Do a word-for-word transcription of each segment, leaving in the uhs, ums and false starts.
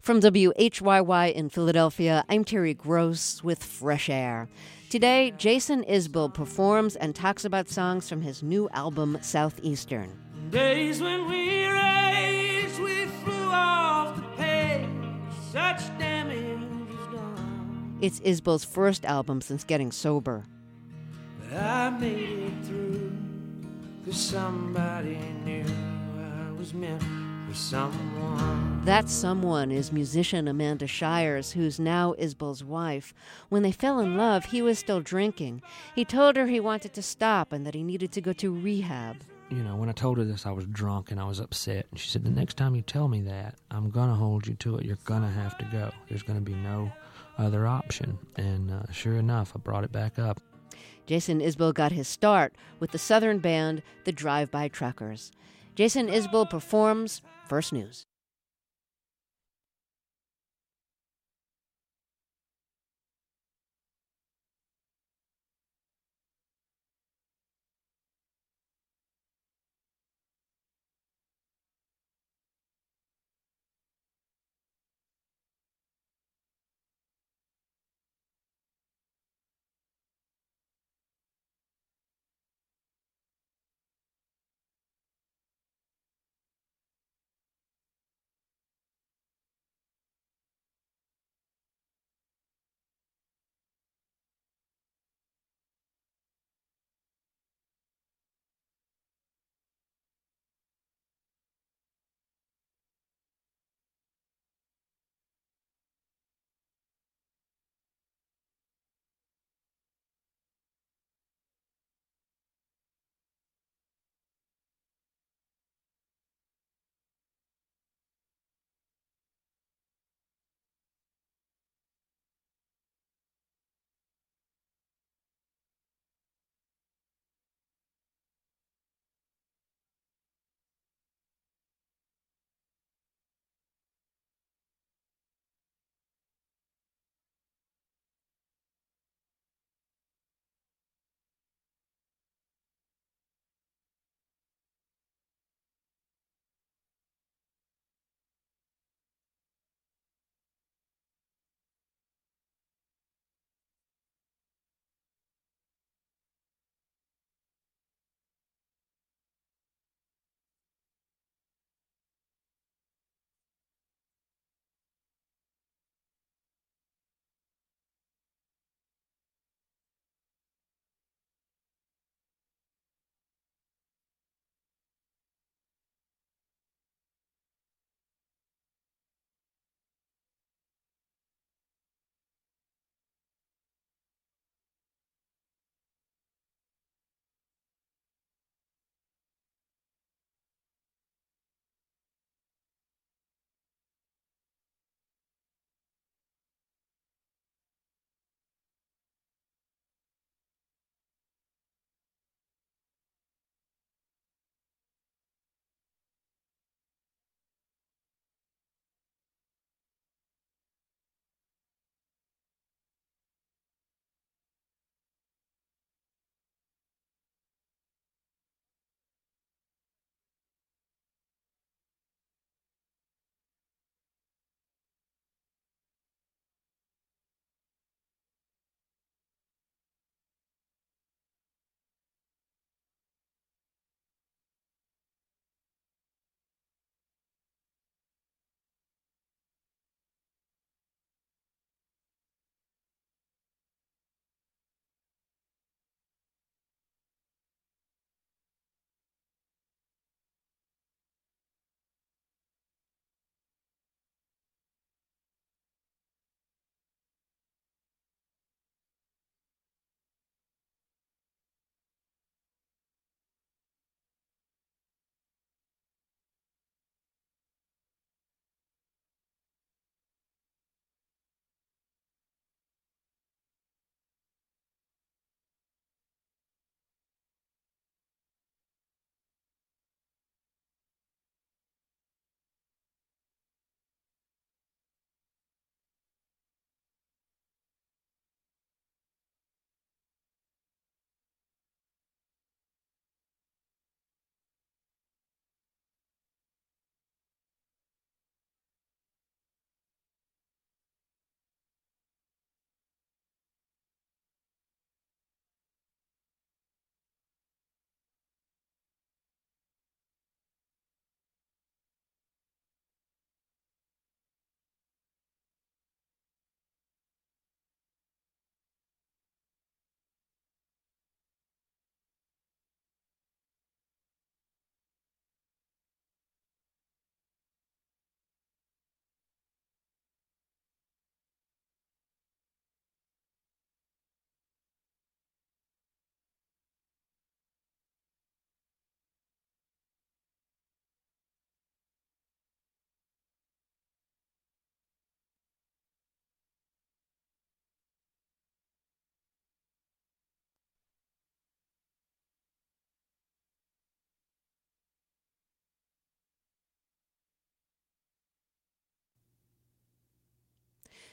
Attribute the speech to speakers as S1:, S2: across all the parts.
S1: From W H Y Y in Philadelphia, I'm Terry Gross with Fresh Air. Today, Jason Isbell performs and talks about songs from his new album, Southeastern.
S2: Days when we raced, we flew off the page, such damage was done.
S1: It's Isbell's first album since getting sober.
S2: But I made it through, 'cause somebody knew I was meant for someone.
S1: That someone is musician Amanda Shires, who's now Isbell's wife. When they fell in love, he was still drinking. He told her he wanted to stop and that he needed to go to rehab.
S3: You know, when I told her this, I was drunk and I was upset. And she said, the next time you tell me that, I'm going to hold you to it. You're going to have to go. There's going to be no other option. And uh, sure enough, I brought it back up.
S1: Jason Isbell got his start with the Southern band, the Drive-By Truckers. Jason Isbell performs First News.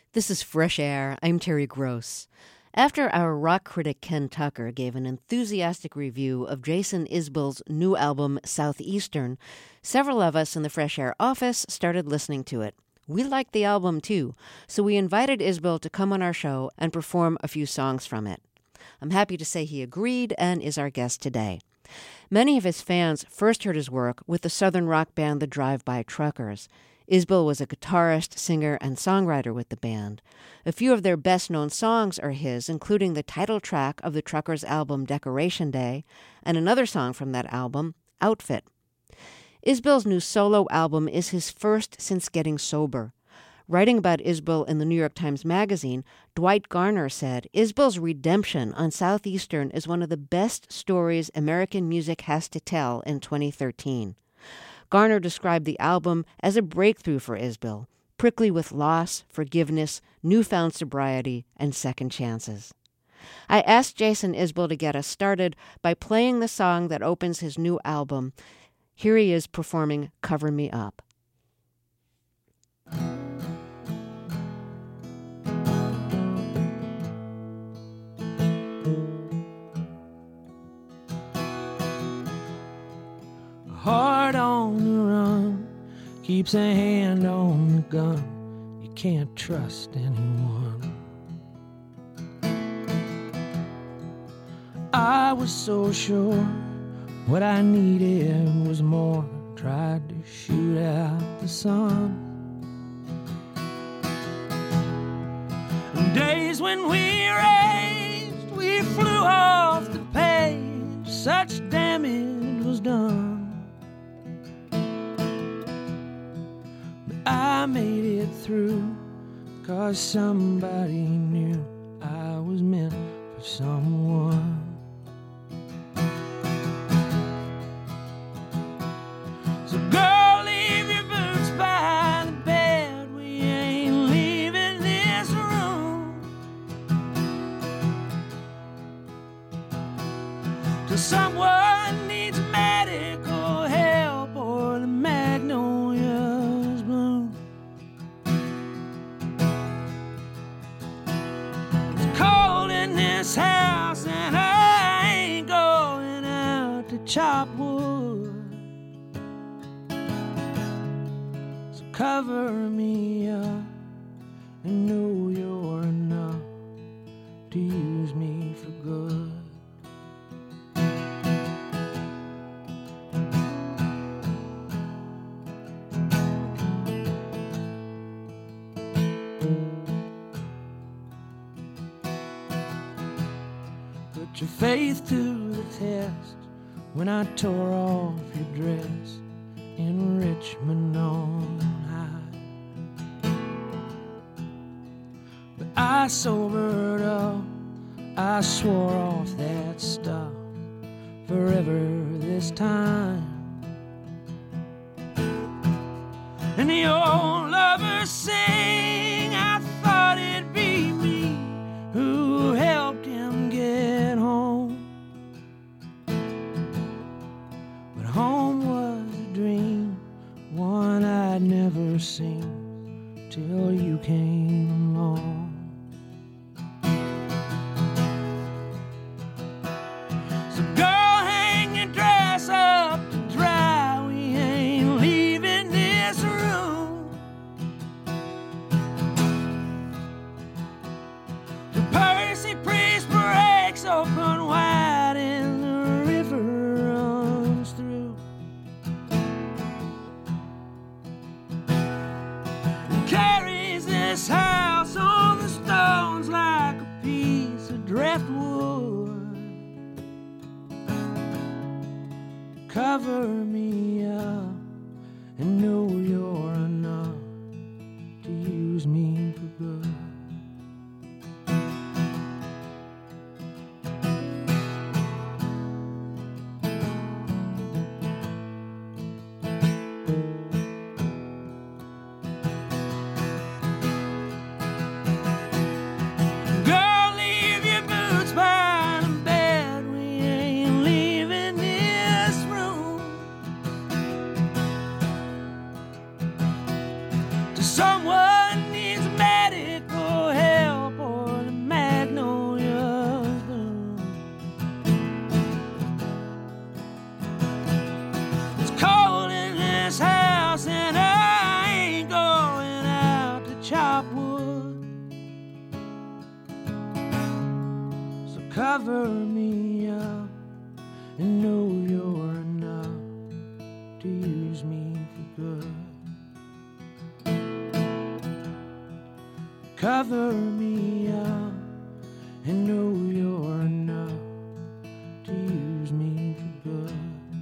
S1: This is Fresh Air. I'm Terry Gross. After our rock critic Ken Tucker gave an enthusiastic review of Jason Isbell's new album, Southeastern, several of us in the Fresh Air office started listening to it. We liked the album too, so we invited Isbell to come on our show and perform a few songs from it. I'm happy to say he agreed and is our guest today. Many of his fans first heard his work with the southern rock band the Drive-By Truckers. Isbell was a guitarist, singer, and songwriter with the band. A few of their best-known songs are his, including the title track of the Truckers' album Decoration Day, and another song from that album, Outfit. Isbell's new solo album is his first since getting sober. Writing about Isbell in the New York Times Magazine, Dwight Garner said, Isbell's redemption on Southeastern is one of the best stories American music has to tell in twenty thirteen. Garner described the album as a breakthrough for Isbell, prickly with loss, forgiveness, newfound sobriety, and second chances. I asked Jason Isbell to get us started by playing the song that opens his new album. Here he is performing Cover Me Up.
S2: Heart on the run, keeps a hand on the gun. You can't trust anyone. I was so sure what I needed was more. Tried to shoot out the sun. Days when we raced, we flew off the page. Such damage was done. I made it through, 'cause somebody knew I was meant for someone. So girl, leave your boots by the bed. We ain't leaving this room till someone needs medical help or the magnolias bloom. It's cold in this house and I ain't going out to chop wood. So cover me up and know you're enough to use me for good. Put your faith to the test when I tore off your dress in Richmond on high. But I sobered up, I swore off that stuff forever this time. And the old lovers sing, I thought it'd be me who helped him get home. But home was a dream, one I'd never seen till you came along. So girl, hang your dress up to dry. We ain't leaving this room till Percy Priest breaks open wide and the river runs through. And carries this house on the stones like a piece of driftwood. Cover me up and know you're enough to use me for good. Girl, leave your boots by the bed. We ain't leaving this room cover me up and know you're enough to use me for good. Cover me up and know you're enough to use me for good.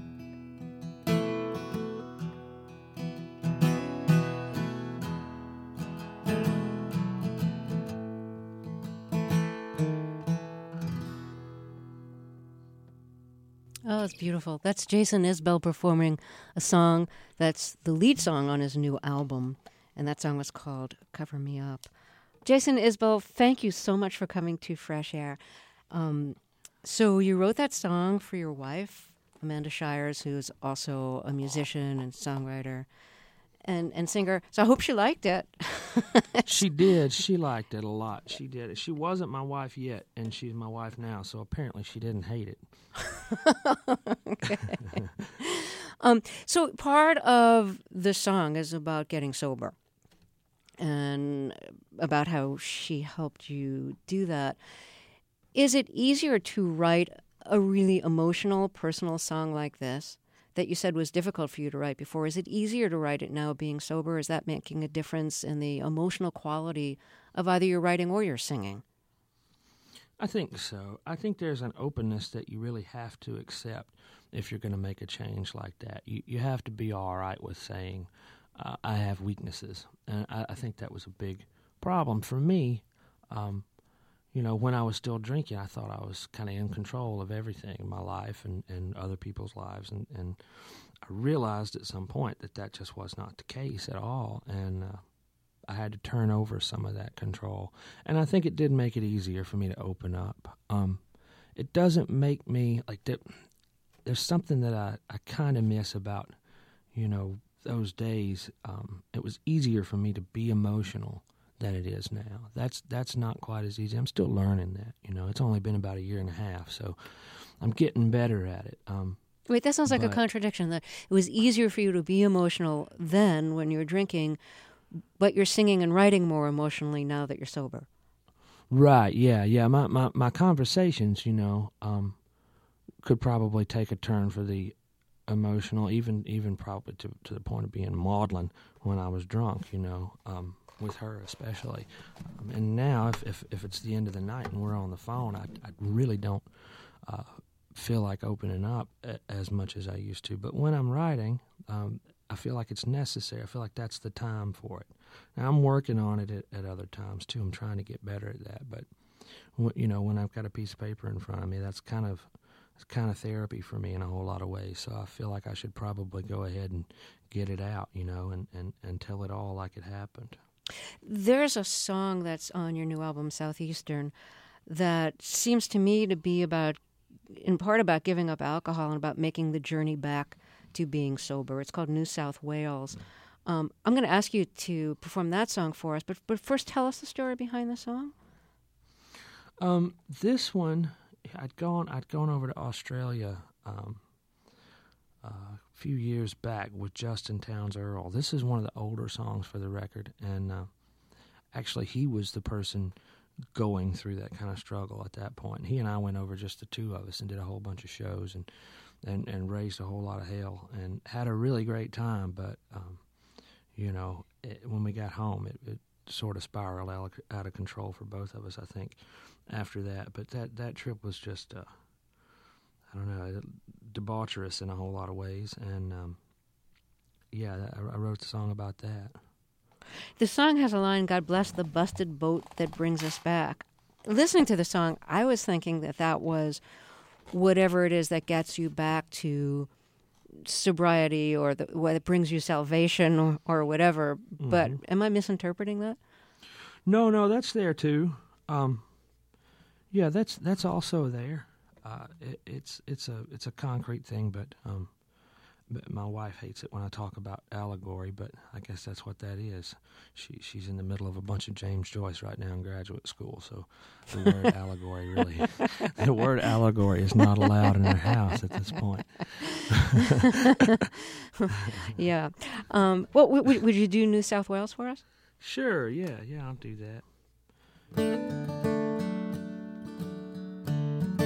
S1: Oh, it's beautiful. That's Jason Isbell performing a song that's the lead song on his new album, and that song was called Cover Me Up. Jason Isbell, thank you so much for coming to Fresh Air. Um, so you wrote that song for your wife, Amanda Shires, who's also a musician and songwriter and, and singer. So I hope she liked it.
S3: She did. She liked it a lot. She did. She wasn't my wife yet, and she's my wife now, so apparently she didn't hate it.
S1: Okay. um, so part of the song is about getting sober and about how she helped you do that. Is it easier to write a really emotional, personal song like this that you said was difficult for you to write before? Is it easier to write it now being sober? Is that making a difference in the emotional quality of either your writing or your singing?
S3: I think so. I think there's an openness that you really have to accept if you're going to make a change like that. You you have to be all right with saying, uh, I have weaknesses. And I, I think that was a big problem for me. Um, you know, when I was still drinking, I thought I was kind of in control of everything in my life and, and other people's lives. And, and I realized at some point that that just was not the case at all. And uh, I had to turn over some of that control. And I think it did make it easier for me to open up. Um, it doesn't make me, like, that. There's something that I, I kind of miss about, you know, those days. Um, it was easier for me to be emotional than it is now. That's that's not quite as easy. I'm still learning that, you know. It's only been about a year and a half, so I'm getting better at it. Um,
S1: Wait, that sounds like
S3: but,
S1: a contradiction. That it was easier for you to be emotional then when you were drinking, but you're singing and writing more emotionally now that you're sober.
S3: Right, yeah, yeah. My, my, my conversations, you know, um, could probably take a turn for the emotional, even even probably to, to the point of being maudlin when I was drunk, you know, um, with her especially. Um, and now, if, if if it's the end of the night and we're on the phone, I, I really don't uh, feel like opening up a, as much as I used to. But when I'm writing, um, I feel like it's necessary. I feel like that's the time for it. Now, I'm working on it at, at other times, too. I'm trying to get better at that. But, you know, when I've got a piece of paper in front of me, that's kind of it's kind of therapy for me in a whole lot of ways. So I feel like I should probably go ahead and get it out, you know, and, and, and tell it all like it happened.
S1: There's a song that's on your new album, Southeastern, that seems to me to be about, in part about giving up alcohol and about making the journey back to being sober. It's called New South Wales. Um, I'm going to ask you to perform that song for us, but but first tell us the story behind the song.
S3: Um, this one, I'd gone I'd gone over to Australia um, uh, a few years back with Justin Townes Earle. This is one of the older songs for the record, and uh, actually he was the person going through that kind of struggle at that point. He and I went over, just the two of us, and did a whole bunch of shows and and, and raised a whole lot of hell and had a really great time. But um, you know, it, when we got home, it, it sort of spiraled out, out of control for both of us, I think, after that. But that, that trip was just, uh, I don't know, debaucherous in a whole lot of ways. And, um, yeah, I, I wrote the song about that.
S1: The song has a line, God bless the busted boat that brings us back. Listening to the song, I was thinking that that was whatever it is that gets you back to sobriety, or the, what it brings you salvation, or, or whatever. Mm-hmm. But am I misinterpreting that?
S3: No, no, that's there too. Um, yeah, that's that's also there. Uh, it, it's it's a it's a concrete thing, but, um, but my wife hates it when I talk about allegory. But I guess that's what that is. She she's in the middle of a bunch of James Joyce right now in graduate school, so the word allegory really the word allegory is not allowed in her house at this point.
S1: Yeah. Um, well, w- would you do New South Wales for us?
S3: Sure. Yeah. Yeah. I'll do that.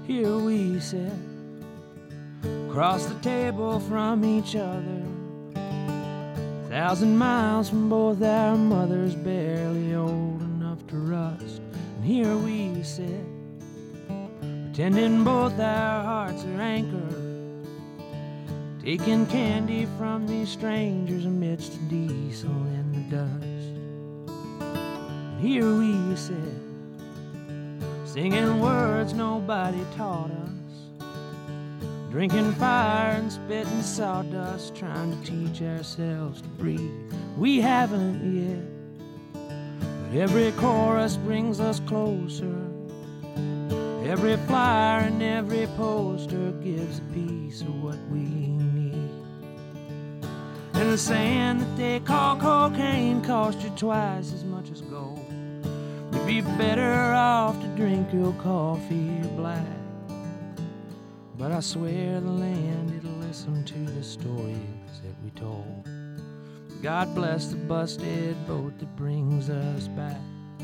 S2: here we sit, across the table from each other, a thousand miles from both our mothers, barely old enough to rust. And here we sit, pretending both our hearts are anchored, taking candy from these strangers amidst the diesel in the dust. And here we sit, singing words nobody taught us, drinking fire and spitting sawdust, trying to teach ourselves to breathe. We haven't yet, but every chorus brings us closer. Every flyer and every poster gives a piece of what we need. And the sand that they call cocaine costs you twice as much as gold. You'd be better off to drink your coffee black. But I swear the land, it'll listen to the stories that we told. God bless the busted boat that brings us back.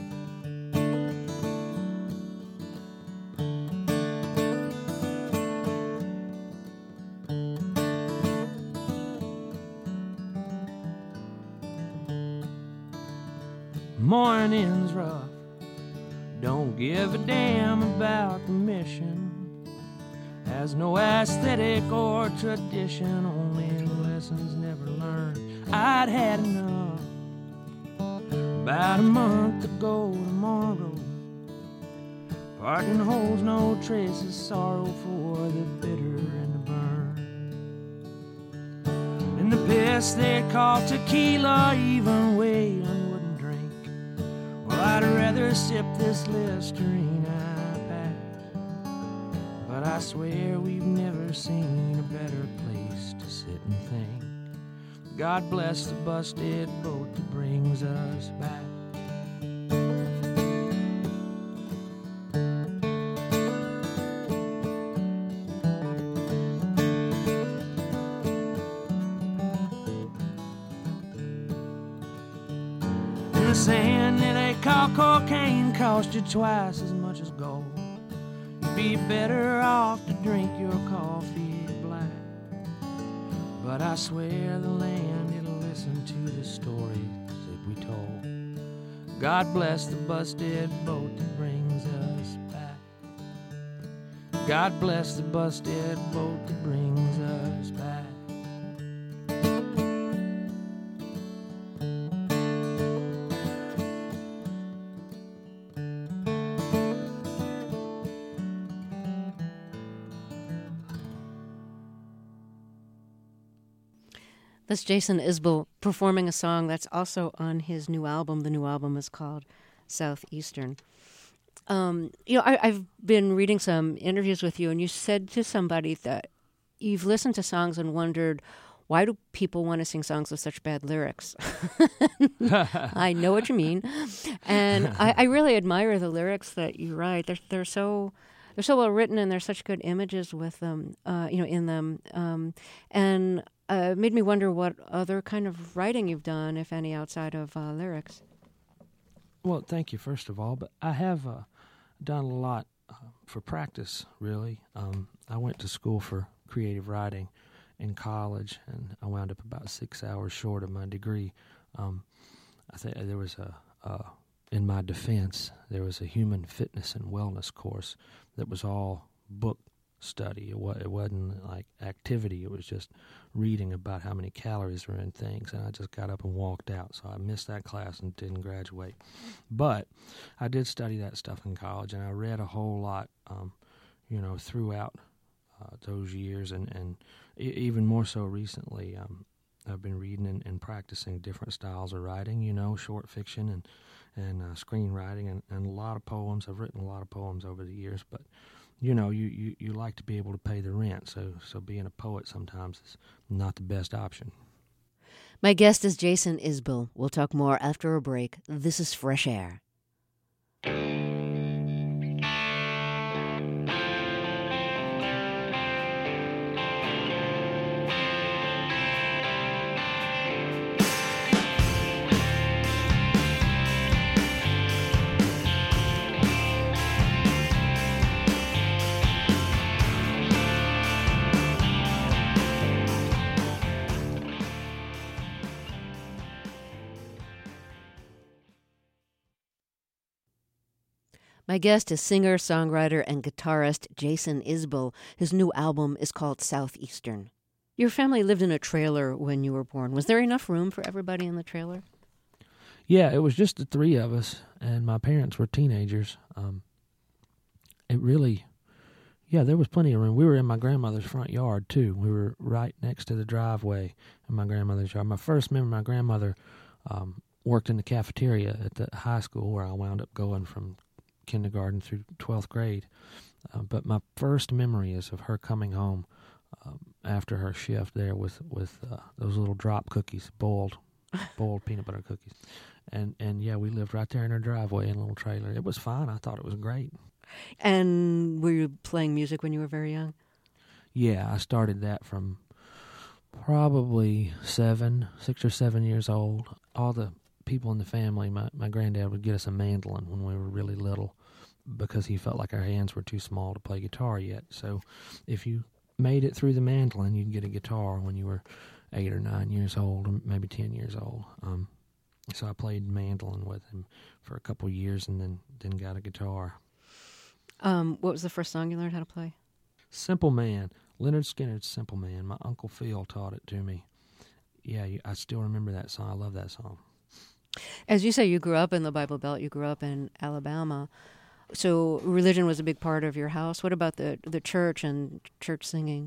S2: Morning's rough, don't give a damn about the mission. Has no aesthetic or tradition, only lessons never learned. I'd had enough about a month ago tomorrow. Parking holds no traces, sorrow for the bitter and the burn. And the piss they call tequila, even Waylon wouldn't drink. Well, I'd rather sip this Listerine I packed. But I swear we've never seen a better place to sit and think. God bless the busted boat that brings us back. And the sand that they call cocaine cost you twice as much as gold. You'd be better off to drink your coffee black. But I swear the land, it'll listen to the stories that we told. God bless the busted boat that brings us back. God bless the busted boat that brings us back.
S1: That's Jason Isbell performing a song that's also on his new album. The new album is called Southeastern. Um, you know, I, I've been reading some interviews with you, and you said to somebody that you've listened to songs and wondered, why do people want to sing songs with such bad lyrics? I know what you mean. And I, I really admire the lyrics that you write. They're, they're so... They're so well written, and there's such good images with them, uh, you know, in them, um, and uh, it made me wonder what other kind of writing you've done, if any, outside of uh, lyrics.
S3: Well, thank you, first of all, but I have uh, done a lot uh, for practice, really. Um, I went to school for creative writing in college, and I wound up about six hours short of my degree. Um, I think there was a, a in my defense, there was a human fitness and wellness course that was all book study. It, wa- it wasn't like activity. It was just reading about how many calories were in things, and I just got up and walked out. So I missed that class and didn't graduate. But I did study that stuff in college, and I read a whole lot, um, you know, throughout uh, those years, and, and e- even more so recently. Um, I've been reading and, and practicing different styles of writing, you know, short fiction and and uh, screenwriting, and, and a lot of poems. I've written a lot of poems over the years, but, you know, you, you, you like to be able to pay the rent, so so being a poet sometimes is not the best option.
S1: My guest is Jason Isbell. We'll talk more after a break. This is Fresh Air. My guest is singer, songwriter, and guitarist Jason Isbell. His new album is called Southeastern. Your family lived in a trailer when you were born. Was there enough room for everybody in the trailer?
S3: Yeah, it was just the three of us, and my parents were teenagers. Um, it really, yeah, there was plenty of room. We were in my grandmother's front yard, too. We were right next to the driveway in my grandmother's yard. My first memory, my grandmother um, worked in the cafeteria at the high school where I wound up going from kindergarten through twelfth grade. Uh, but my first memory is of her coming home um, after her shift there with, with uh, those little drop cookies, boiled boiled peanut butter cookies. And, and yeah, we lived right there in her driveway in a little trailer. It was fine. I thought it was great.
S1: And were you playing music when you were very young?
S3: Yeah, I started that from probably seven, six or seven years old. All the people in the family, my, my granddad would get us a mandolin when we were really little because he felt like our hands were too small to play guitar yet. So if you made it through the mandolin, you'd get a guitar when you were eight or nine years old, or maybe ten years old. Um, so I played mandolin with him for a couple of years and then, then got a guitar.
S1: Um, what was the first song you learned how to play?
S3: Simple Man. Leonard Skinner's Simple Man. My Uncle Phil taught it to me. Yeah, I still remember that song. I love that song.
S1: As you say, you grew up in the Bible Belt. You grew up in Alabama. So religion was a big part of your house. What about the the church and church singing?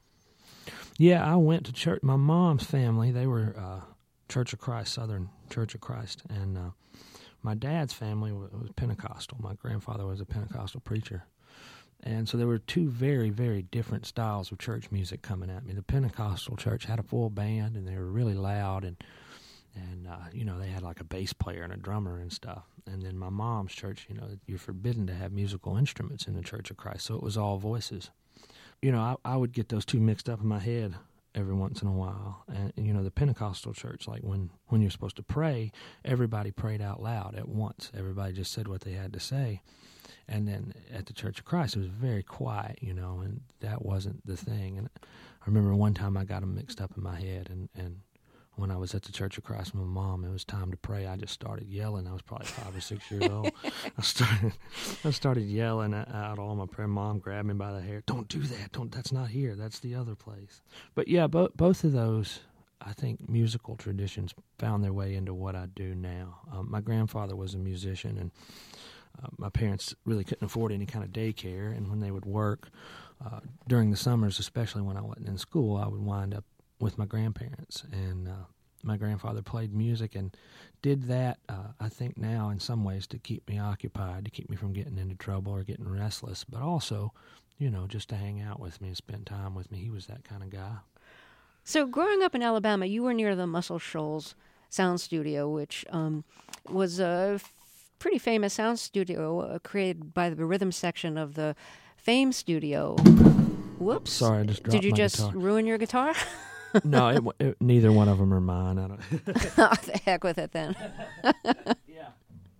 S3: Yeah, I went to church. My mom's family, they were uh, Church of Christ, Southern Church of Christ. And uh, my dad's family was, was Pentecostal. My grandfather was a Pentecostal preacher. And so there were two very, very different styles of church music coming at me. The Pentecostal church had a full band, and they were really loud, and And, uh, you know, they had like a bass player and a drummer and stuff. And then my mom's church, you know, you're forbidden to have musical instruments in the Church of Christ. So it was all voices. You know, I, I would get those two mixed up in my head every once in a while. And, and, you know, the Pentecostal church, like when, when you're supposed to pray, everybody prayed out loud at once. Everybody just said what they had to say. And then at the Church of Christ, it was very quiet, you know, and that wasn't the thing. And I remember one time I got them mixed up in my head, and, and when I was at the Church of Christ with my mom, it was time to pray. I just started yelling. I was probably five or six years old. I started, I started yelling out all my prayer. Mom grabbed me by the hair. Don't do that. Don't. That's not here. That's the other place. But yeah, both both of those, I think, musical traditions found their way into what I do now. Um, my grandfather was a musician, and uh, my parents really couldn't afford any kind of daycare. And when they would work uh, during the summers, especially when I wasn't in school, I would wind up with my grandparents, and uh, my grandfather played music and did that, uh, I think now in some ways to keep me occupied, to keep me from getting into trouble or getting restless, but also, you know, just to hang out with me and spend time with me. He was that kind of guy.
S1: So growing up in Alabama, you were near the Muscle Shoals Sound Studio, which um, was a f- pretty famous sound studio uh, created by the rhythm section of the Fame Studio. Whoops.
S3: Sorry, I just dropped
S1: Did you
S3: my
S1: just
S3: guitar.
S1: ruin your guitar?
S3: No, it, it, neither one of them are mine. I don't.
S1: Oh, the heck with it then.
S3: Yeah.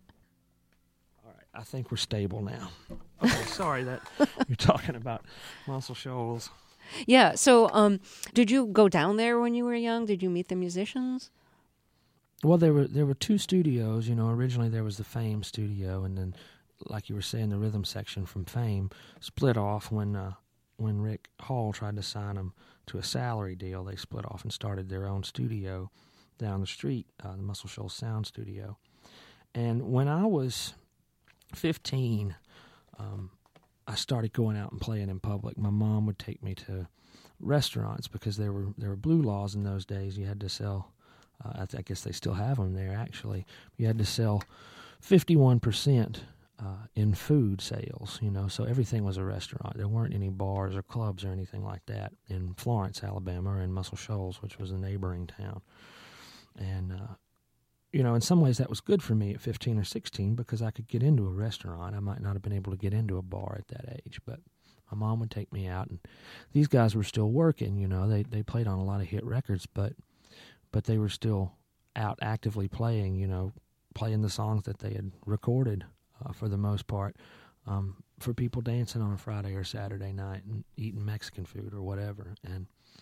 S3: All right, I think we're stable now. Okay, sorry that you're talking about Muscle Shoals.
S1: Yeah. So, um, did you go down there when you were young? Did you meet the musicians?
S3: Well, there were there were two studios. You know, originally there was the Fame studio, and then, like you were saying, the rhythm section from Fame split off when uh, when Rick Hall tried to sign them to a salary deal. They split off and started their own studio down the street, uh, the Muscle Shoals Sound Studio. And when I was fifteen, um, I started going out and playing in public. My mom would take me to restaurants because there were there were blue laws in those days. You had to sell, uh, I, th- I guess they still have them there actually. You had to sell fifty-one percent Uh, in food sales, you know, so everything was a restaurant. There weren't any bars or clubs or anything like that in Florence, Alabama, or in Muscle Shoals, which was a neighboring town. And, uh, you know, in some ways that was good for me at fifteen or sixteen because I could get into a restaurant. I might not have been able to get into a bar at that age, but my mom would take me out, and these guys were still working, you know. They they played on a lot of hit records, but but they were still out actively playing, you know, playing the songs that they had recorded. Uh, for the most part, um, for people dancing on a Friday or Saturday night and eating Mexican food or whatever. And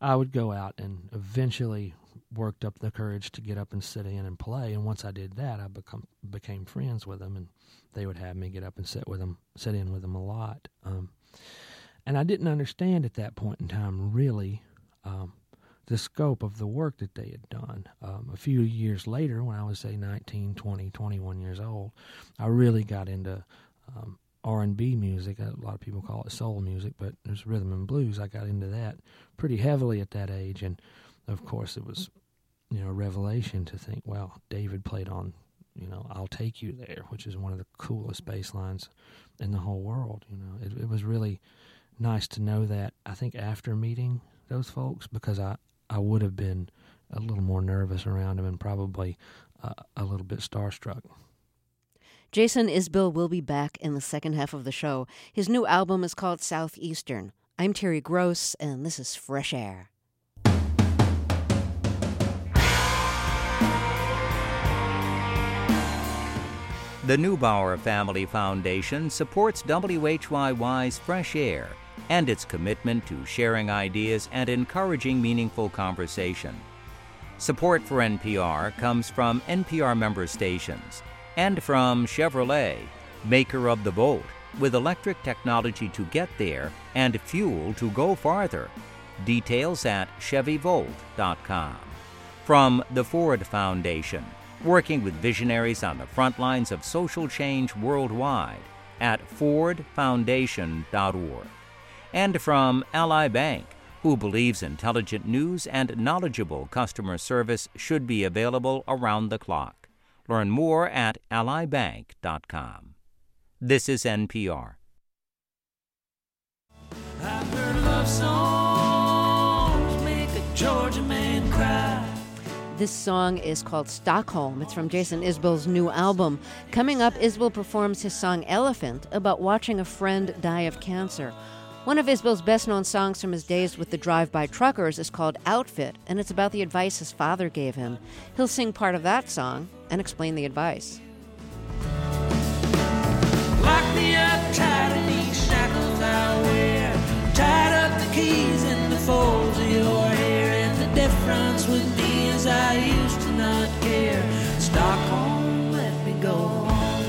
S3: I would go out and eventually worked up the courage to get up and sit in and play. And once I did that, I become became friends with them, and they would have me get up and sit with them, sit in with them a lot. Um, and I didn't understand at that point in time really um, the scope of the work that they had done. Um, a few years later, when I was, say, nineteen, twenty, twenty-one years old, I really got into um, R and B music. A lot of people call it soul music, but there's rhythm and blues. I got into that pretty heavily at that age, and of course it was, you know, a revelation to think, well, David played on, you know, I'll Take You There, which is one of the coolest bass lines in the whole world. You know, it, it was really nice to know that, I think, after meeting those folks, because I, I would have been a little more nervous around them and probably uh, a little bit starstruck.
S1: Jason Isbell will be back in the second half of the show. His new album is called Southeastern. I'm Terry Gross, and this is Fresh Air.
S4: The Neubauer Family Foundation supports W H Y Y's Fresh Air and its commitment to sharing ideas and encouraging meaningful conversation. Support for N P R comes from N P R member stations and from Chevrolet, maker of the Volt, with electric technology to get there and fuel to go farther. Details at chevy volt dot com. From the Ford Foundation, working with visionaries on the front lines of social change worldwide at ford foundation dot org. And from Ally Bank, who believes intelligent news and knowledgeable customer service should be available around the clock. Learn more at ally bank dot com. This is N P R.
S2: I've heard love songs make a Georgia man cry.
S1: This song is called Stockholm. It's from Jason Isbell's new album. Coming up, Isbell performs his song Elephant about watching a friend die of cancer. One of Isbell's best-known songs from his days with the Drive-By Truckers is called Outfit, and it's about the advice his father gave him. He'll sing part of that song and explain the advice.
S2: Lock me up tight in these shackles I wear. Tied up the keys in the folds of your hair. And the difference with me is I used to not care. Stockholm, let me go home.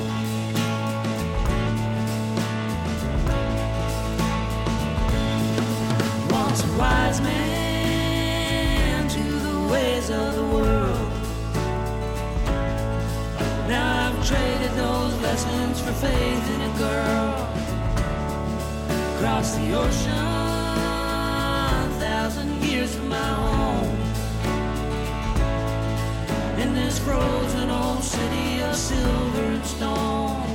S2: Once a wise man to the ways of the world. Now I've traded those lessons for faith in a girl. Across the ocean, a thousand years from my home. In this frozen old city of silver and stone.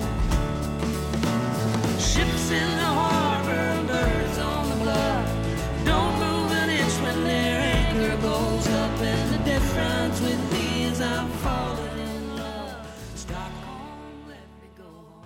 S2: Ships in the harbor, birds on the bluff. Don't move an inch when their anchor goes up. And the difference with me is I'm falling in love. Stockholm, let me go home.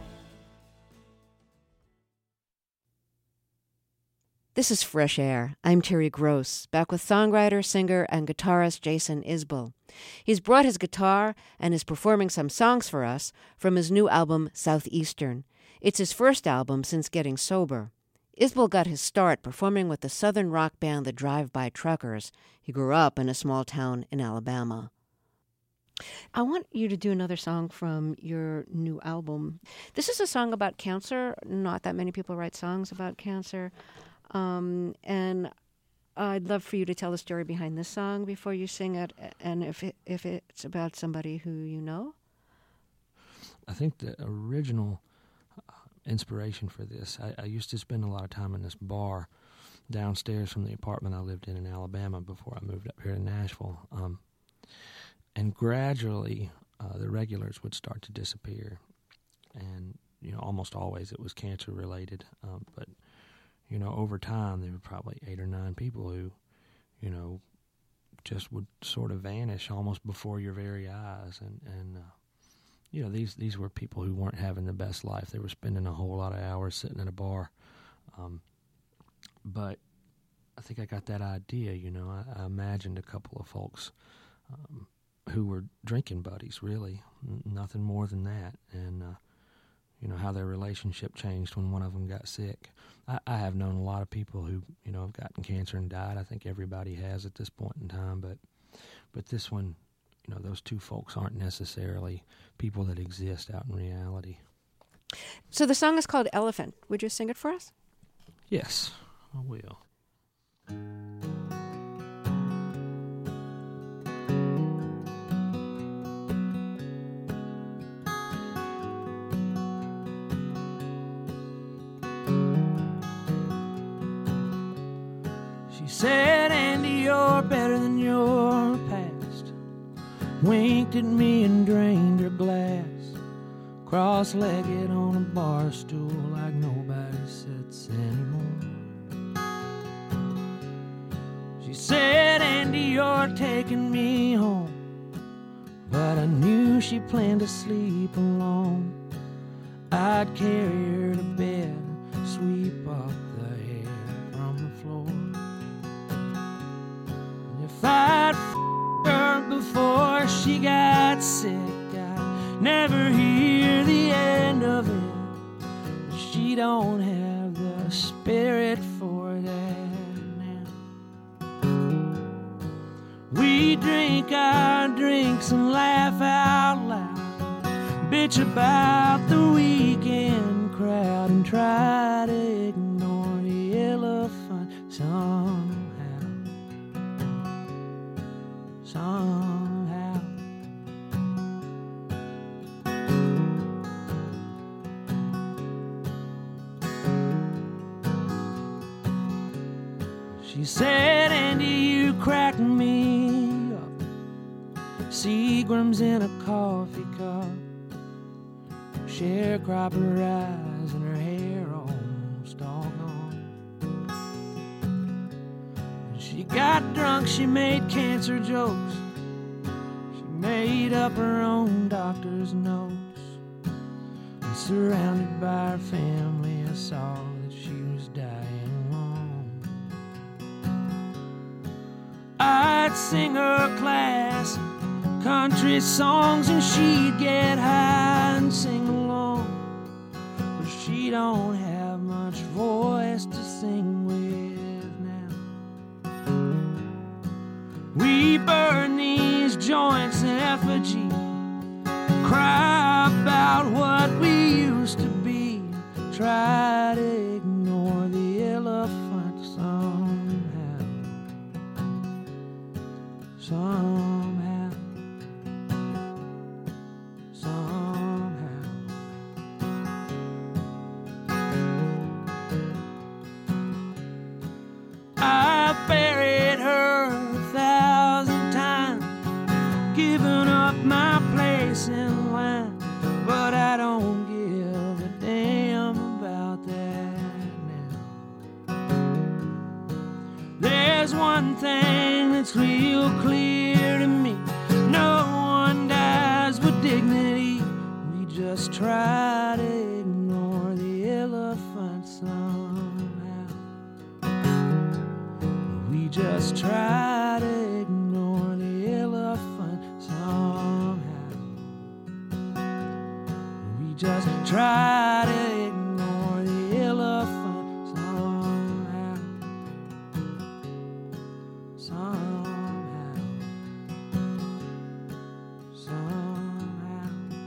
S1: This is Fresh Air. I'm Terry Gross, back with songwriter, singer, and guitarist Jason Isbell. He's brought his guitar and is performing some songs for us from his new album, Southeastern. It's his first album since getting sober. Isbell got his start performing with the southern rock band the Drive-By Truckers. He grew up in a small town in Alabama. I want you to do another song from your new album. This is a song about cancer. Not that many people write songs about cancer. Um, and I'd love for you to tell the story behind this song before you sing it, and if it, if it's about somebody who you know.
S3: I think the original uh, inspiration for this, I, I used to spend a lot of time in this bar downstairs from the apartment I lived in in Alabama before I moved up here to Nashville. Um, and gradually, uh, the regulars would start to disappear. And, you know, almost always it was cancer-related. Um, but, you know, over time, there were probably eight or nine people who, you know, just would sort of vanish almost before your very eyes. And, and uh, you know, these, these were people who weren't having the best life. They were spending a whole lot of hours sitting in a bar. Um, but I think I got that idea, you know. I, I imagined a couple of folks um, who were drinking buddies, really, N- nothing more than that. And, uh, you know, how their relationship changed when one of them got sick. I, I have known a lot of people who, you know, have gotten cancer and died. I think everybody has at this point in time, but but this one, you know, those two folks aren't necessarily people that exist out in reality.
S1: So the song is called Elephant. Would you sing it for us?
S3: Yes, I will.
S2: She said, Andy, you're better than your past. Winked at me and drained her glass. Cross-legged on a bar stool like nobody sits anymore. She said, Andy, you're taking me home. But I knew she planned to sleep alone. I'd carry her to bed, sweep up the hair from the floor. If I'd f***ed her before she got sick, I'd never hear the end of it. But she don't have the spirit for that now. We drink our drinks and laugh out loud, bitch about the weekend crowd, and try to ignore the elephant somehow. Somehow. She said, Andy, you cracked me up. Seagram's in a coffee cup. Sharecropper eyes and her hair almost all gone. When she got drunk, she made cancer jokes. She made up her own doctor's notes. And surrounded by her family, I saw that she was dying alone. I'd sing her class country songs and she'd get high and sing along. But she don't have much voice to sing with now. We burn these joints in effigy, cry about what we used to be, try to ignore the elephant somehow. Somehow. Somehow. I buried her a thousand times, given up my place in line, but I don't give a damn about that now. There's one thing that's real clear to me: no one dies with dignity. We just try to ignore the elephant somehow. We just try to ignore the elephant somehow. We just try to ignore the elephant somehow. Somehow. Somehow.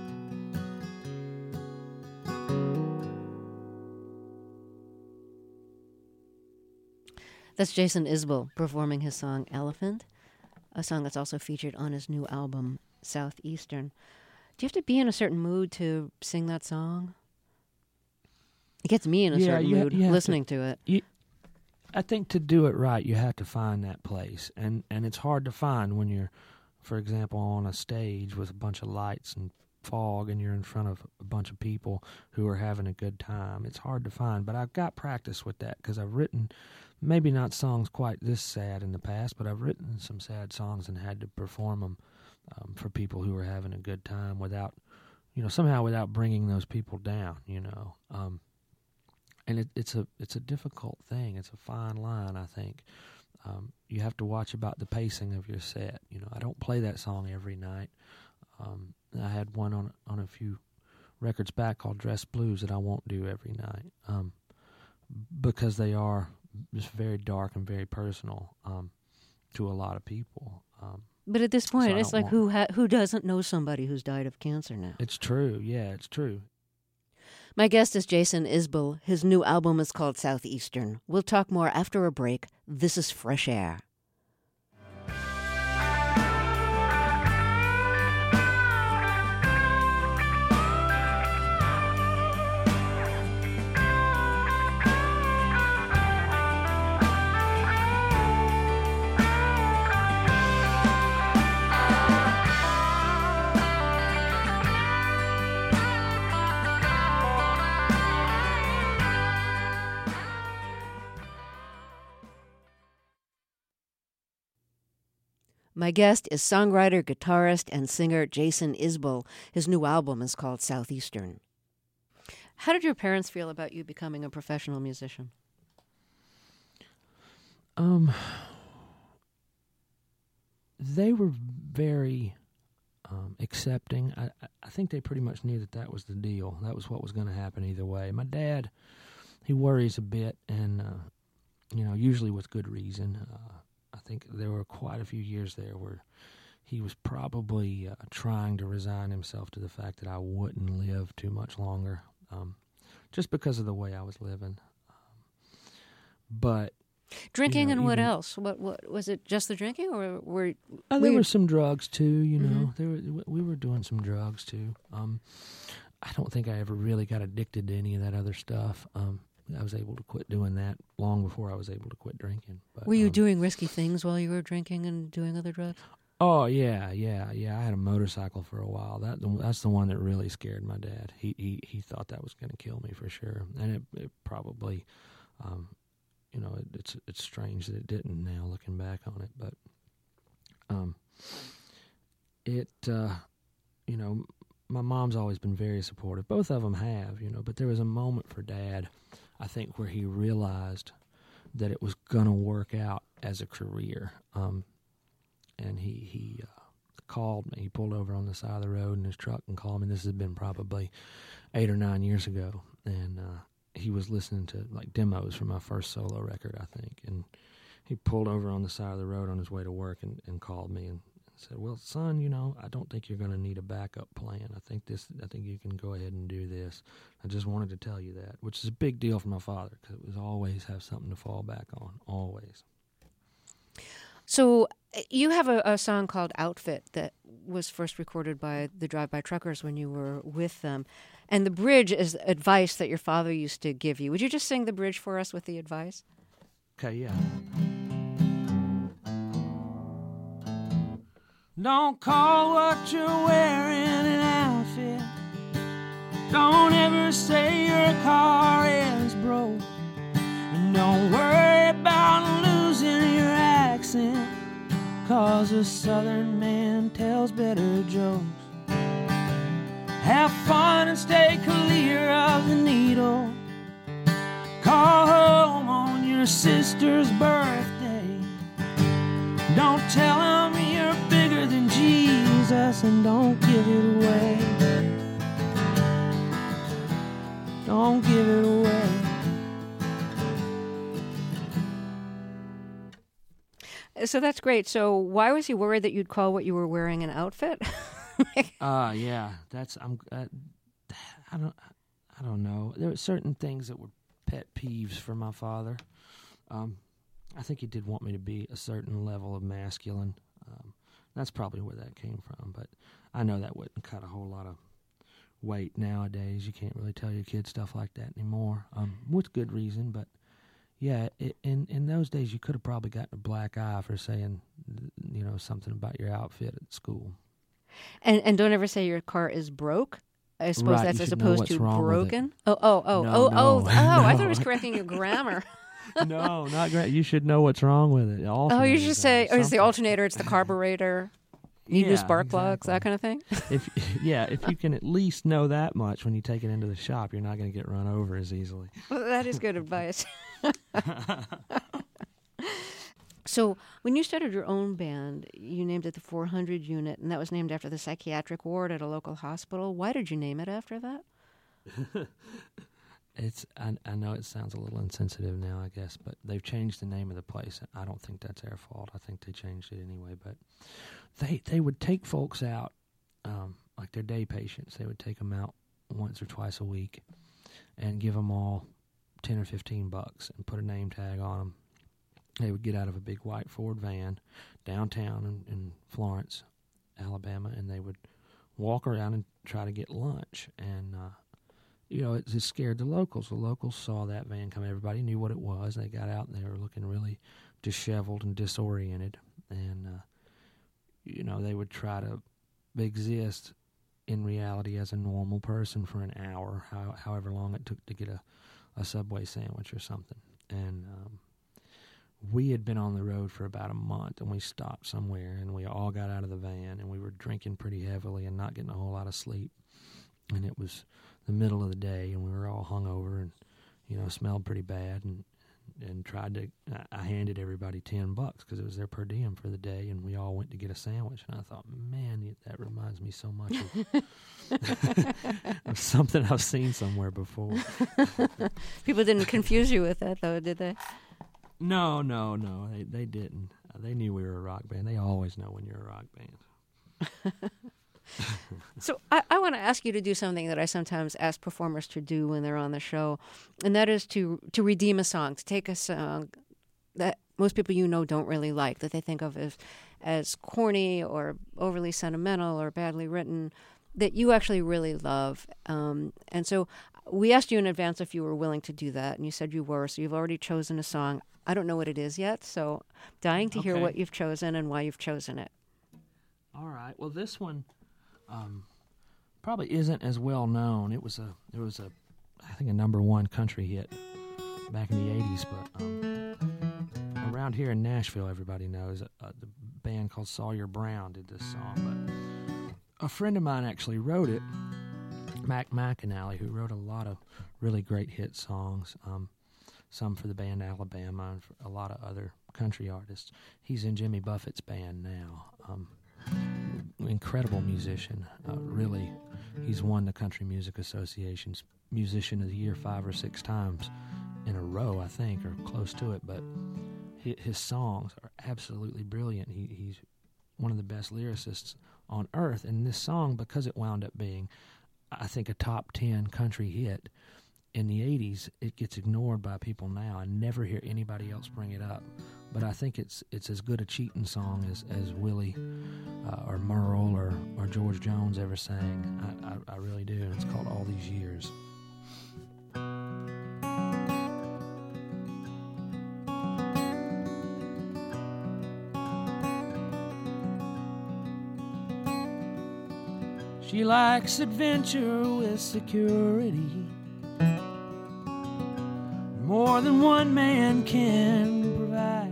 S1: That's Jason Isbell performing his song Elephant, a song that's also featured on his new album, Southeastern. Do you have to be in a certain mood to sing that song? It gets me in a
S3: Yeah,
S1: certain
S3: you ha-
S1: mood
S3: you have
S1: listening to, it.
S3: You, I think to do it right, you have to find that place, and and it's hard to find when you're, for example, on a stage with a bunch of lights and fog, and you're in front of a bunch of people who are having a good time. It's hard to find, but I've got practice with that because I've written, maybe not songs quite this sad in the past, but I've written some sad songs and had to perform them um, for people who are having a good time without, you know, somehow without bringing those people down, you know. Um, and it, it's a it's a difficult thing. It's a fine line, I think. Um, you have to watch about the pacing of your set. You know, I don't play that song every night. Um, I had one on on a few records back called Dress Blues that I won't do every night. Um, because they are just very dark and very personal um, to a lot of people. Um,
S1: but at this point,
S3: so
S1: it's like
S3: want,
S1: who ha- who doesn't know somebody who's died of cancer now?
S3: It's true. Yeah, it's true.
S1: My guest is Jason Isbell. His new album is called Southeastern. We'll talk more after a break. This is Fresh Air. My guest is songwriter, guitarist, and singer Jason Isbell. His new album is called Southeastern. How did your parents feel about you becoming a professional musician?
S3: Um, they were very um, accepting. I, I think they pretty much knew that that was the deal. That was what was going to happen either way. My dad, he worries a bit, and uh, you know, usually with good reason. Uh, I think there were quite a few years there where he was probably uh, trying to resign himself to the fact that I wouldn't live too much longer, um, just because of the way I was living. Um, but
S1: drinking
S3: you know,
S1: and what
S3: even,
S1: else? What what was it? Just the drinking, or were
S3: uh, there were some drugs too? You know,
S1: mm-hmm.
S3: there were, we were doing some drugs too. Um, I don't think I ever really got addicted to any of that other stuff. Um, I was able to quit doing that long before I was able to quit drinking. But,
S1: were you
S3: um,
S1: doing risky things while you were drinking and doing other drugs?
S3: Oh yeah, yeah, yeah. I had a motorcycle for a while. That that's the one that really scared my dad. He he he thought that was going to kill me for sure, and it it probably, um, you know, it, it's it's strange that it didn't now looking back on it, but, um, it uh, you know, my mom's always been very supportive. Both of them have, you know, but there was a moment for Dad, I think, where he realized that it was going to work out as a career. Um, and he, he uh, called me. He pulled over on the side of the road in his truck and called me. This had been probably eight or nine years ago. And uh, he was listening to, like, demos from my first solo record, I think. And he pulled over on the side of the road on his way to work and, and called me and said, well, son, you know, I don't think you're going to need a backup plan. I think this. I think you can go ahead and do this. I just wanted to tell you that, which is a big deal for my father because it was always have something to fall back on, always.
S1: So you have a, a song called Outfit that was first recorded by the Drive-By Truckers when you were with them. And the bridge is advice that your father used to give you. Would you just sing the bridge for us with the advice?
S3: Okay, yeah. Don't call what you're wearing an outfit. Don't ever say your car is broke. And don't worry about losing your accent, 'cause a southern man tells better jokes. Have fun and stay clear of the needle. Call home on your sister's birthday. Don't tell him you're bigger than Jesus, and don't give it away. Don't give it away.
S1: So that's great. So why was he worried that you'd call what you were wearing an outfit?
S3: uh yeah, that's I'm uh, I don't I don't know. There were certain things that were pet peeves for my father. Um I think he did want me to be a certain level of masculine. Um, that's probably where that came from. But I know that wouldn't cut a whole lot of weight nowadays. You can't really tell your kids stuff like that anymore, um, with good reason. But yeah, it, in in those days, you could have probably gotten a black eye for saying, you know, something about your outfit at school.
S1: And and don't ever say your car is broke. I suppose
S3: right,
S1: that's
S3: as
S1: as opposed to broken. Oh oh oh
S3: no,
S1: oh
S3: no,
S1: oh oh!
S3: no.
S1: I thought it was correcting your grammar.
S3: No, not great. You should know what's wrong with it.
S1: Oh, you should say, or it's the alternator, it's the carburetor. You
S3: yeah,
S1: do spark
S3: exactly.
S1: plugs, that kind of thing.
S3: If yeah, if you can at least know that much when you take it into the shop, you're not going to get run over as easily.
S1: Well, that is good advice. So, when you started your own band, you named it the four hundred Unit, and that was named after the psychiatric ward at a local hospital. Why did you name it after that?
S3: It's I, I know it sounds a little insensitive now, I guess, but they've changed the name of the place. I don't think that's their fault. I think they changed it anyway. But they they would take folks out, um, like their day patients. They would take them out once or twice a week and give them all ten or fifteen bucks and put a name tag on them. They would get out of a big white Ford van downtown in, in Florence, Alabama, and they would walk around and try to get lunch. And uh, you know, it just scared the locals. The locals saw that van come. Everybody knew what it was. They got out and they were looking really disheveled and disoriented. And, uh, you know, they would try to exist in reality as a normal person for an hour, how, however long it took to get a, a Subway sandwich or something. And um, we had been on the road for about a month, and we stopped somewhere, and we all got out of the van, and we were drinking pretty heavily and not getting a whole lot of sleep. And it was the middle of the day, and we were all hungover and, you know, smelled pretty bad, and and tried to, I handed everybody ten bucks because it was their per diem for the day, and we all went to get a sandwich, and I thought, man, that reminds me so much of, of something I've seen somewhere before.
S1: People didn't confuse you with that, though, did they?
S3: No, no, no, they, they didn't. They knew we were a rock band. They always know when you're a rock band.
S1: So I, I want to ask you to do something that I sometimes ask performers to do when they're on the show, and that is to to redeem a song, to take a song that most people you know don't really like, that they think of as, as corny or overly sentimental or badly written, that you actually really love. Um, and so we asked you in advance if you were willing to do that, and you said you were, so you've already chosen a song. I don't know what it is yet, so dying to
S3: Okay.
S1: hear what you've chosen and why you've chosen it.
S3: All right. Well, this one um, probably isn't as well known. It was a, it was a, I think a number one country hit back in the eighties. But um, around here in Nashville, everybody knows uh, the band called Sawyer Brown did this song. But a friend of mine actually wrote it, Mac McAnally, who wrote a lot of really great hit songs. Um, some for the band Alabama and for a lot of other country artists. He's in Jimmy Buffett's band now. Um, incredible musician, uh, really. He's won the Country Music Association's Musician of the Year five or six times in a row, I think, or close to it. But his, his songs are absolutely brilliant. He, he's one of the best lyricists on earth. And this song, because it wound up being, I think, a top ten country hit in the eighties, it gets ignored by people now. I never hear anybody else bring it up. But I think it's it's as good a cheating song as, as Willie uh, or Merle or, or George Jones ever sang. I, I, I really do. And it's called All These Years. She likes adventure with security, more than one man can provide.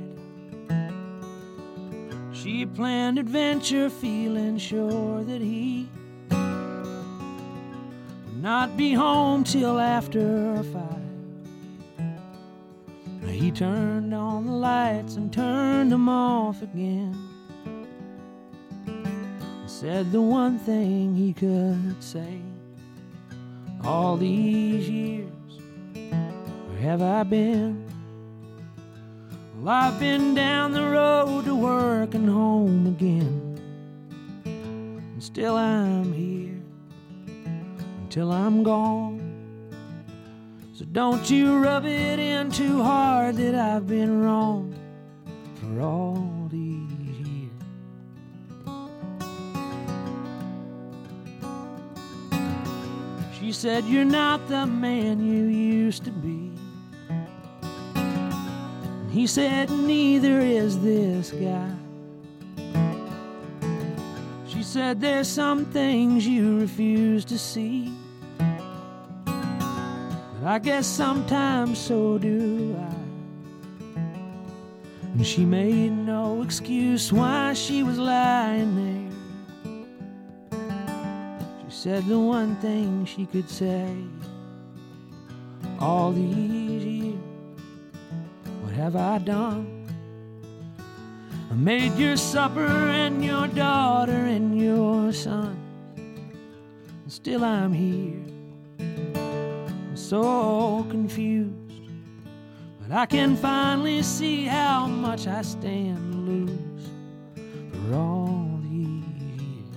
S3: She planned adventure feeling sure that he would not be home till after five. He turned on the lights and turned them off again, and said the one thing he could say: all these years, where have I been? Well, I've been down the road to work and home again, and still I'm here until I'm gone. So don't you rub it in too hard that I've been wrong for all these years. She said, you're not the man you used to be. And he said, neither is this guy. She said, there's some things you refuse to see, but I guess sometimes so do I. And she made no excuse why she was lying there. Said the one thing she could say: all these years, what have I done? I made your supper and your daughter and your son, and still I'm here.
S2: so confused, but I can finally see how much I stand to lose for all these years.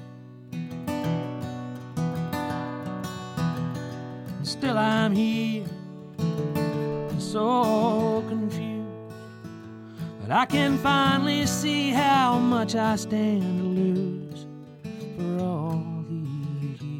S2: And still I'm here, so confused, but I can finally see how much I stand to lose for all these years.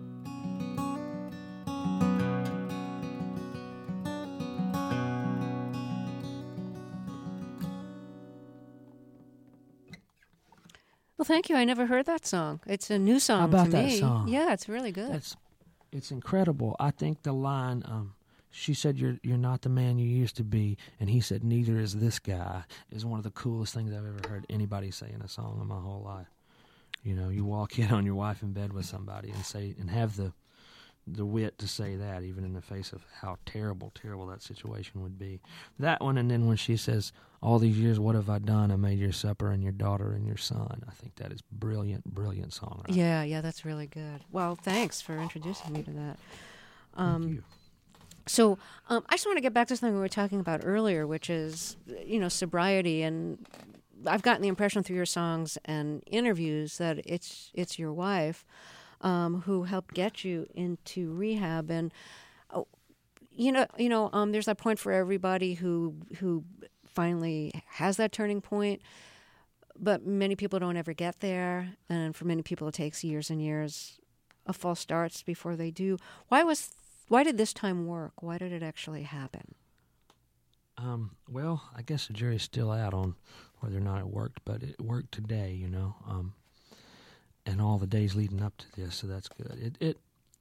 S1: Well, thank you. I never heard that song. It's a new song
S3: How about
S1: to
S3: that
S1: me.
S3: song?
S1: Yeah, it's really good.
S3: That's, it's incredible. I think the line, um, she said, you're you're not the man you used to be, and he said, neither is this guy, is one of the coolest things I've ever heard anybody say in a song in my whole life. You know, you walk in on your wife in bed with somebody and say, and have the the wit to say that, even in the face of how terrible, terrible that situation would be. That one, and then when she says, all these years, what have I done? I made your supper and your daughter and your son. I think that is brilliant, brilliant songwriting.
S1: Yeah, yeah, that's really good. Well, thanks for introducing me to that. Um,
S3: Thank you.
S1: So um, I just want to get back to something we were talking about earlier, which is, you know, sobriety. And I've gotten the impression through your songs and interviews that it's it's your wife um, who helped get you into rehab. And oh, you know, you know, um, there's that point for everybody who who finally has that turning point. But many people don't ever get there, and for many people, it takes years and years of false starts before they do. Why was Why did this time work? Why did it actually happen?
S3: Um, well, I guess the jury's still out on whether or not it worked, but it worked today, you know, um, and all the days leading up to this, so that's good. It, it,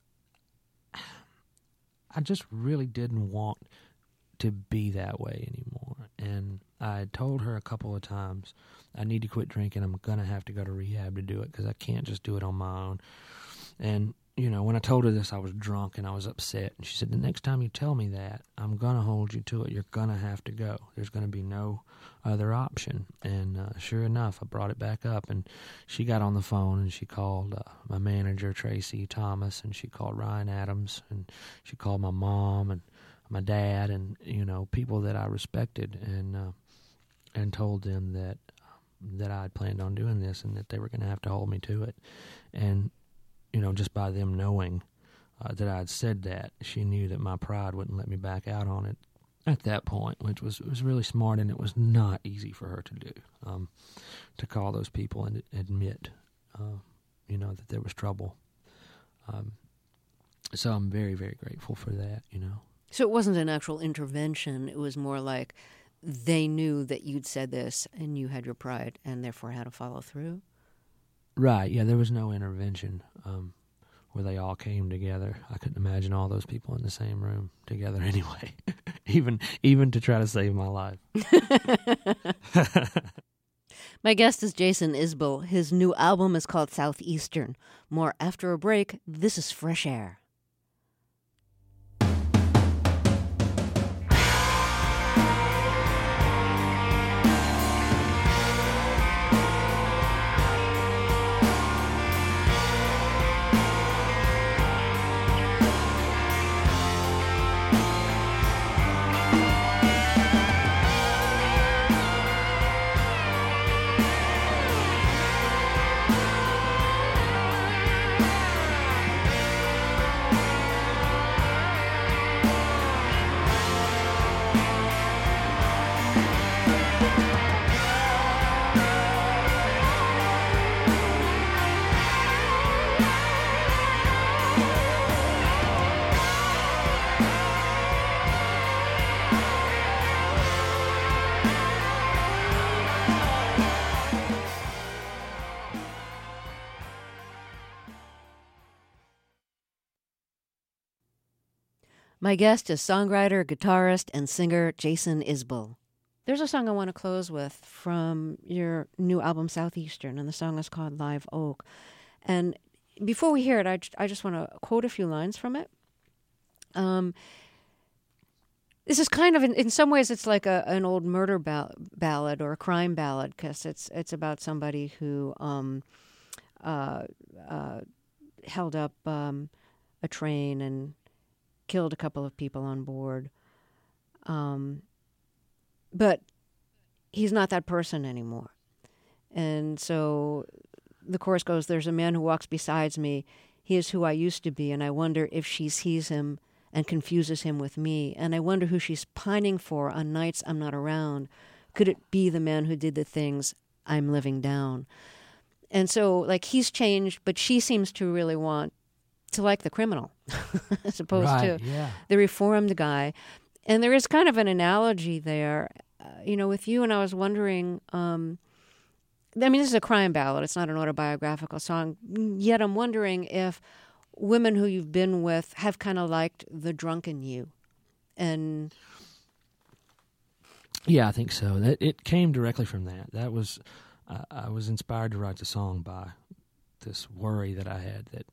S3: I just really didn't want to be that way anymore, and I had told her a couple of times, I need to quit drinking, I'm going to have to go to rehab to do it, because I can't just do it on my own, and you know, when I told her this, I was drunk and I was upset. And she said, the next time you tell me that, I'm going to hold you to it. You're going to have to go. There's going to be no other option. And uh, sure enough, I brought it back up. And she got on the phone and she called uh, my manager, Tracy Thomas, and she called Ryan Adams, and she called my mom and my dad and, you know, people that I respected, and uh, and told them that, um, that I had planned on doing this and that they were going to have to hold me to it. And you know, just by them knowing uh, that I'd said that, she knew that my pride wouldn't let me back out on it at that point, which was was really smart, and it was not easy for her to do, um, to call those people and admit, uh, you know, that there was trouble. Um, so I'm very, very grateful for that, you know.
S1: So it wasn't an actual intervention. It was more like they knew that you'd said this and you had your pride and therefore had to follow through?
S3: Right, yeah, there was no intervention um, where they all came together. I couldn't imagine all those people in the same room together anyway, even even to try to save my life.
S1: My guest is Jason Isbell. His new album is called Southeastern. More after a break. This is Fresh Air. My guest is songwriter, guitarist, and singer Jason Isbell. There's a song I want to close with from your new album, Southeastern, and the song is called Live Oak. And before we hear it, I, I just want to quote a few lines from it. Um, this is kind of, in, in some ways, it's like a, an old murder ball- ballad or a crime ballad, because it's it's about somebody who um, uh, uh, held up um, a train and killed a couple of people on board. Um, but he's not that person anymore. And so the chorus goes, there's a man who walks beside me. He is who I used to be, and I wonder if she sees him and confuses him with me. And I wonder who she's pining for on nights I'm not around. Could it be the man who did the things I'm living down? And so, like, he's changed, but she seems to really want to like the criminal as opposed
S3: right,
S1: to
S3: yeah.
S1: the reformed guy. And there is kind of an analogy there, uh, you know, with you, and I was wondering, um, I mean, this is a crime ballad. It's not an autobiographical song. Yet I'm wondering if women who you've been with have kind of liked the drunken you. And
S3: yeah, I think so. It, it came directly from that. That was, uh, I was inspired to write the song by this worry that I had that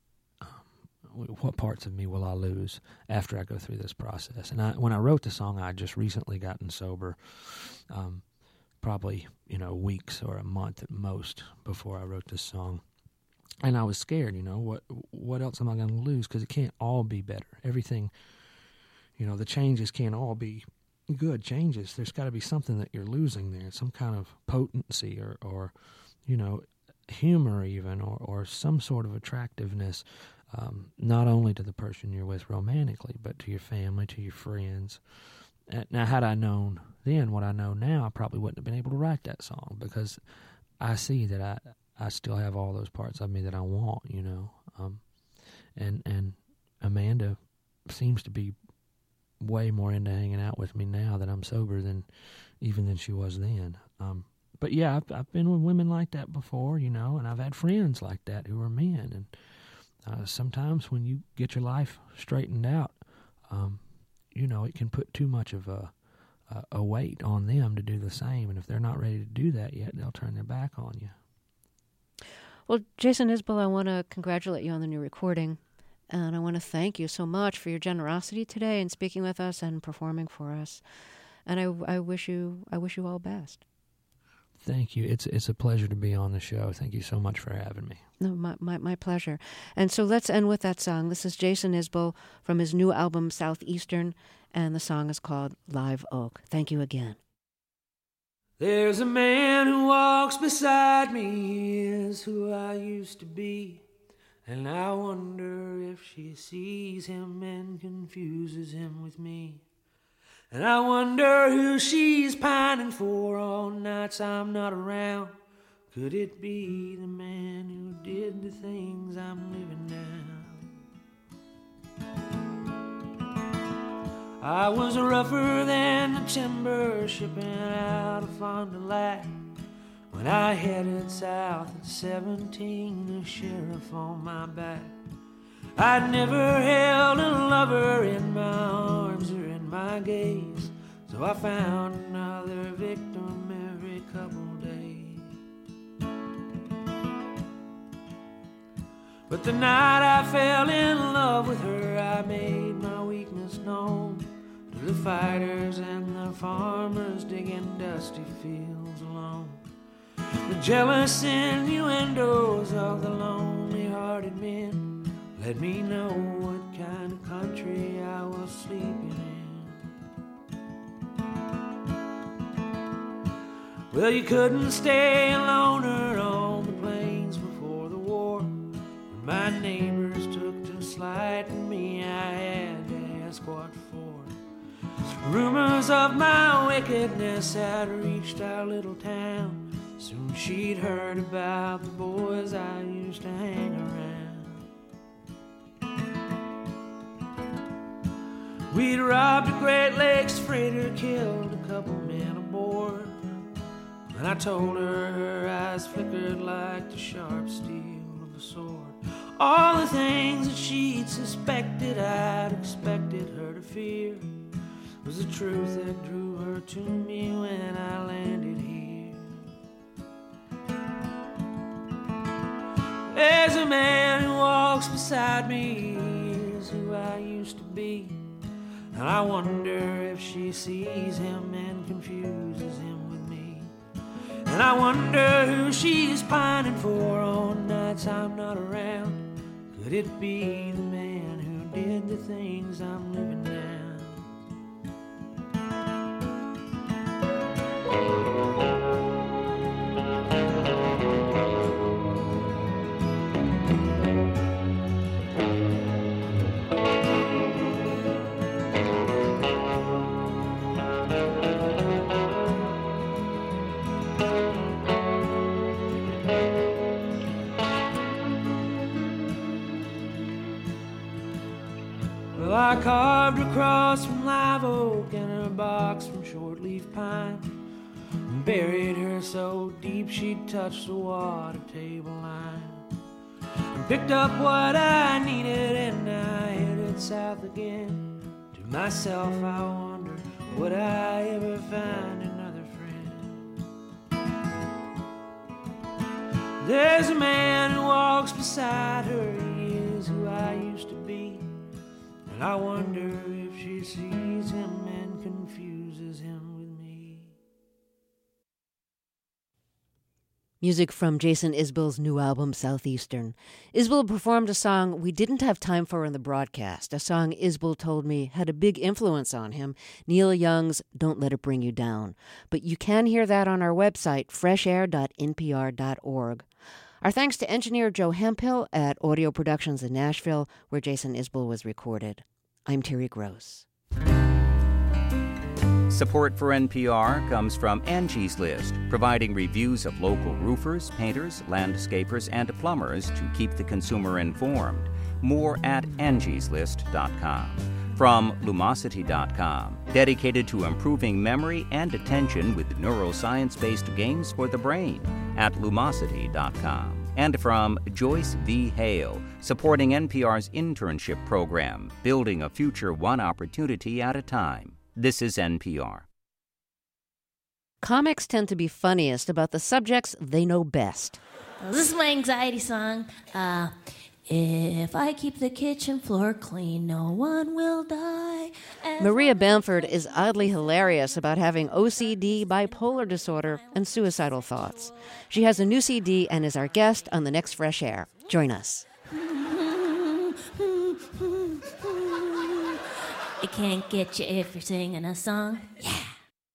S3: um, what parts of me will I lose after I go through this process. And I, when I wrote the song, I had just recently gotten sober, um, probably, you know, weeks or a month at most before I wrote this song. And I was scared, you know, what what else am I going to lose? Because it can't all be better. Everything, you know, the changes can't all be good changes. There's got to be something that you're losing there, some kind of potency or, or you know, humor even, or, or some sort of attractiveness, um, not only to the person you're with romantically, but to your family, to your friends. And now, had I known then what I know now, I probably wouldn't have been able to write that song, because I see that I I still have all those parts of me that I want, you know. Um, and and Amanda seems to be way more into hanging out with me now that I'm sober than even than she was then. Um, but yeah, I've, I've been with women like that before, you know, and I've had friends like that who are men. And uh, sometimes when you get your life straightened out, um, you know, it can put too much of a, a a weight on them to do the same. And if they're not ready to do that yet, they'll turn their back on you.
S1: well, Jason Isbell, I want to congratulate you on the new recording, and I want to thank you so much for your generosity today in speaking with us and performing for us. And I, I wish you, I wish you all best.
S3: Thank you. It's it's a pleasure to be on the show. Thank you so much for having me.
S1: No, my, my, my pleasure. And so let's end with that song. This is Jason Isbell from his new album, Southeastern, and the song is called Live Oak. Thank you again.
S2: There's a man who walks beside me, he is who I used to be. And I wonder if she sees him and confuses him with me. And I wonder who she's pining for on nights I'm not around. Could it be the man who did the things I'm living now? I was rougher than the timber shipping out of Fond du Lac when I headed south at seventeen, a sheriff on my back. I'd never held a lover in my arms or in my gaze, so I found another victim every couple days. But the night I fell in love with her, I made my weakness known to the fighters and the farmers digging dusty fields alone. The jealous innuendos of the lonely-hearted men let me know what kind of country I was sleeping in. Well, you couldn't stay a loner on the plains before the war. When my neighbors took to slighting me, I had to ask what for. Rumors of my wickedness had reached our little town. Soon she'd heard about the boys I used to hang around. We'd robbed a Great Lakes freighter, killed a couple men aboard. And I told her, her eyes flickered like the sharp steel of a sword. All the things that she'd suspected, I'd expected her to fear, was the truth that drew her to me when I landed here. There's a man who walks beside me, he is who I used to be. And I wonder if she sees him and confuses him with me. And I wonder who she's pining for on nights I'm not around. Could it be the man who did did the things I'm living now. Well, I carved her cross from live oak and her box from short-leaf pine, and buried her so deep she'd touch the water table line, and picked up what I needed and I headed south again. To myself I wonder, would I ever find another friend? There's a man who walks beside her, he is who I used to be, and I wonder if she sees him and confuses him with me.
S1: Music from Jason Isbell's new album, Southeastern. Isbell performed a song we didn't have time for in the broadcast, a song Isbell told me had a big influence on him, Neil Young's Don't Let It Bring You Down. But you can hear that on our website, fresh air dot n p r dot org. Our thanks to engineer Joe Hemphill at Audio Productions in Nashville, where Jason Isbell was recorded. I'm Terry Gross.
S4: Support for N P R comes from Angie's List, providing reviews of local roofers, painters, landscapers, and plumbers to keep the consumer informed. More at angies list dot com. From Lumosity dot com, dedicated to improving memory and attention with neuroscience-based games for the brain, at Lumosity dot com. And from Joyce V. Hale, supporting N P R's internship program, building a future one opportunity at a time. This is N P R.
S1: Comics tend to be funniest about the subjects they know best.
S5: Well, this is my anxiety song. Uh, if I keep the kitchen floor clean, no one will die.
S1: Maria Bamford is oddly hilarious about having O C D, bipolar disorder, and suicidal thoughts. She has a new C D and is our guest on the next Fresh Air. Join us.
S5: It can't get you if you're singing a song. Yeah.